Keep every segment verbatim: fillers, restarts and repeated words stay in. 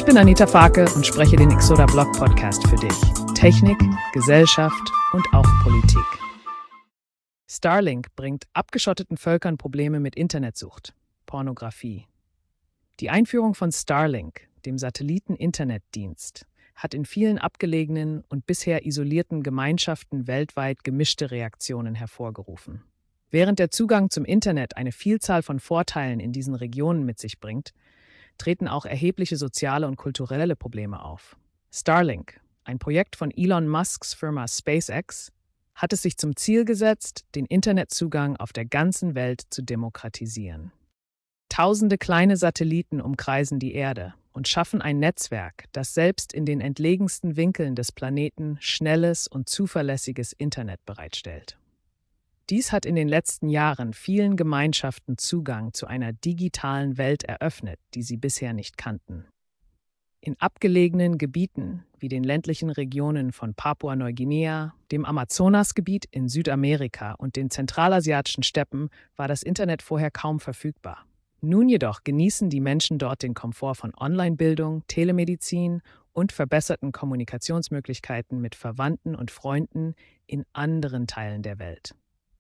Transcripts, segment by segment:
bin Anita Farke und spreche den Exoda Blog Podcast für dich. Technik, Gesellschaft und auch Politik. Starlink bringt abgeschotteten Völkern Probleme mit Internetsucht, Pornografie. Die Einführung von Starlink, dem Satelliten-Internetdienst, hat in vielen abgelegenen und bisher isolierten Gemeinschaften weltweit gemischte Reaktionen hervorgerufen. Während der Zugang zum Internet eine Vielzahl von Vorteilen in diesen Regionen mit sich bringt, treten auch erhebliche soziale und kulturelle Probleme auf. Starlink, ein Projekt von Elon Musks Firma SpaceX, hat es sich zum Ziel gesetzt, den Internetzugang auf der ganzen Welt zu demokratisieren. Tausende kleine Satelliten umkreisen die Erde und schaffen ein Netzwerk, das selbst in den entlegensten Winkeln des Planeten schnelles und zuverlässiges Internet bereitstellt. Dies hat in den letzten Jahren vielen Gemeinschaften Zugang zu einer digitalen Welt eröffnet, die sie bisher nicht kannten. In abgelegenen Gebieten wie den ländlichen Regionen von Papua-Neuguinea, dem Amazonasgebiet in Südamerika und den zentralasiatischen Steppen war das Internet vorher kaum verfügbar. Nun jedoch genießen die Menschen dort den Komfort von Online-Bildung, Telemedizin und verbesserten Kommunikationsmöglichkeiten mit Verwandten und Freunden in anderen Teilen der Welt.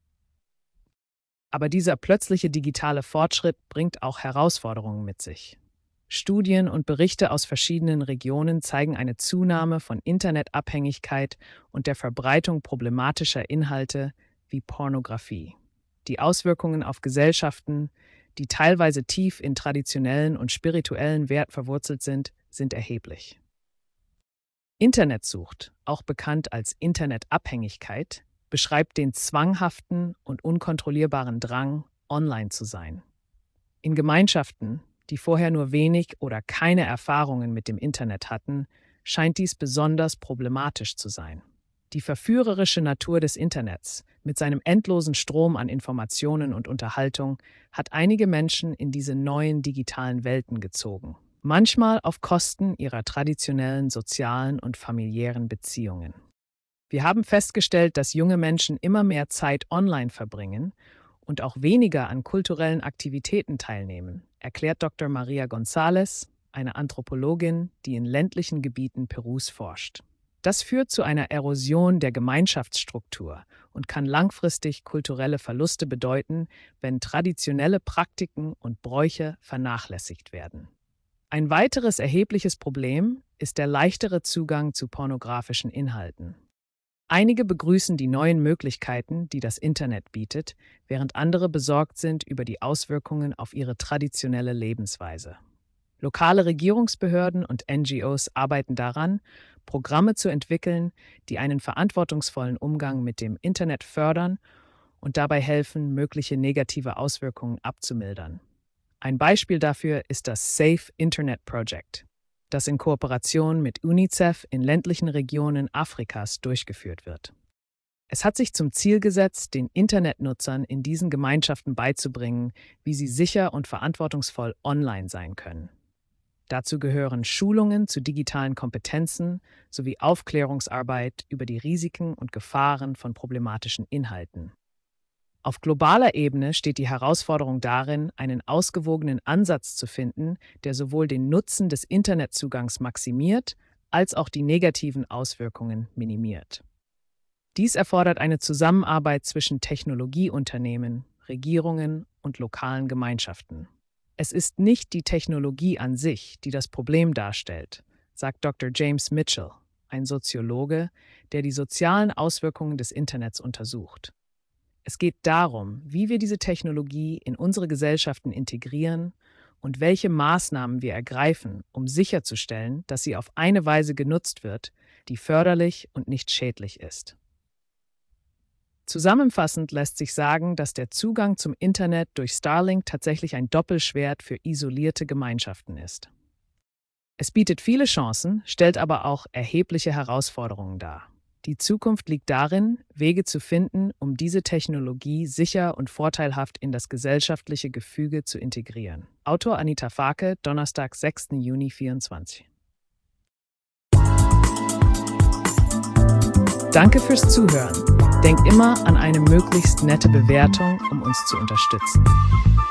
Aber dieser plötzliche digitale Fortschritt bringt auch Herausforderungen mit sich. Studien und Berichte aus verschiedenen Regionen zeigen eine Zunahme von Internetabhängigkeit und der Verbreitung problematischer Inhalte wie Pornografie. Die Auswirkungen auf Gesellschaften, die teilweise tief in traditionellen und spirituellen Wert verwurzelt sind, sind erheblich. Internetsucht, auch bekannt als Internetabhängigkeit, beschreibt den zwanghaften und unkontrollierbaren Drang, online zu sein. In Gemeinschaften, die vorher nur wenig oder keine Erfahrungen mit dem Internet hatten, scheint dies besonders problematisch zu sein. Die verführerische Natur des Internets mit seinem endlosen Strom an Informationen und Unterhaltung hat einige Menschen in diese neuen digitalen Welten gezogen, manchmal auf Kosten ihrer traditionellen sozialen und familiären Beziehungen. Wir haben festgestellt, dass junge Menschen immer mehr Zeit online verbringen und auch weniger an kulturellen Aktivitäten teilnehmen, erklärt Doktor Maria González, eine Anthropologin, die in ländlichen Gebieten Perus forscht. Das führt zu einer Erosion der Gemeinschaftsstruktur und kann langfristig kulturelle Verluste bedeuten, wenn traditionelle Praktiken und Bräuche vernachlässigt werden. Ein weiteres erhebliches Problem ist der leichtere Zugang zu pornografischen Inhalten. Einige begrüßen die neuen Möglichkeiten, die das Internet bietet, während andere besorgt sind über die Auswirkungen auf ihre traditionelle Lebensweise. Lokale Regierungsbehörden und N G Os arbeiten daran, Programme zu entwickeln, die einen verantwortungsvollen Umgang mit dem Internet fördern und dabei helfen, mögliche negative Auswirkungen abzumildern. Ein Beispiel dafür ist das Safe Internet Project, das in Kooperation mit UNICEF in ländlichen Regionen Afrikas durchgeführt wird. Es hat sich zum Ziel gesetzt, den Internetnutzern in diesen Gemeinschaften beizubringen, wie sie sicher und verantwortungsvoll online sein können. Dazu gehören Schulungen zu digitalen Kompetenzen sowie Aufklärungsarbeit über die Risiken und Gefahren von problematischen Inhalten. Auf globaler Ebene steht die Herausforderung darin, einen ausgewogenen Ansatz zu finden, der sowohl den Nutzen des Internetzugangs maximiert, als auch die negativen Auswirkungen minimiert. Dies erfordert eine Zusammenarbeit zwischen Technologieunternehmen, Regierungen und lokalen Gemeinschaften. Es ist nicht die Technologie an sich, die das Problem darstellt, sagt Doktor James Mitchell, ein Soziologe, der die sozialen Auswirkungen des Internets untersucht. Es geht darum, wie wir diese Technologie in unsere Gesellschaften integrieren und welche Maßnahmen wir ergreifen, um sicherzustellen, dass sie auf eine Weise genutzt wird, die förderlich und nicht schädlich ist. Zusammenfassend lässt sich sagen, dass der Zugang zum Internet durch Starlink tatsächlich ein Doppelschwert für isolierte Gemeinschaften ist. Es bietet viele Chancen, stellt aber auch erhebliche Herausforderungen dar. Die Zukunft liegt darin, Wege zu finden, um diese Technologie sicher und vorteilhaft in das gesellschaftliche Gefüge zu integrieren. Autor Anita Farke, Donnerstag, sechsten Juni vierundzwanzig. Danke fürs Zuhören. Denkt immer an eine möglichst nette Bewertung, um uns zu unterstützen.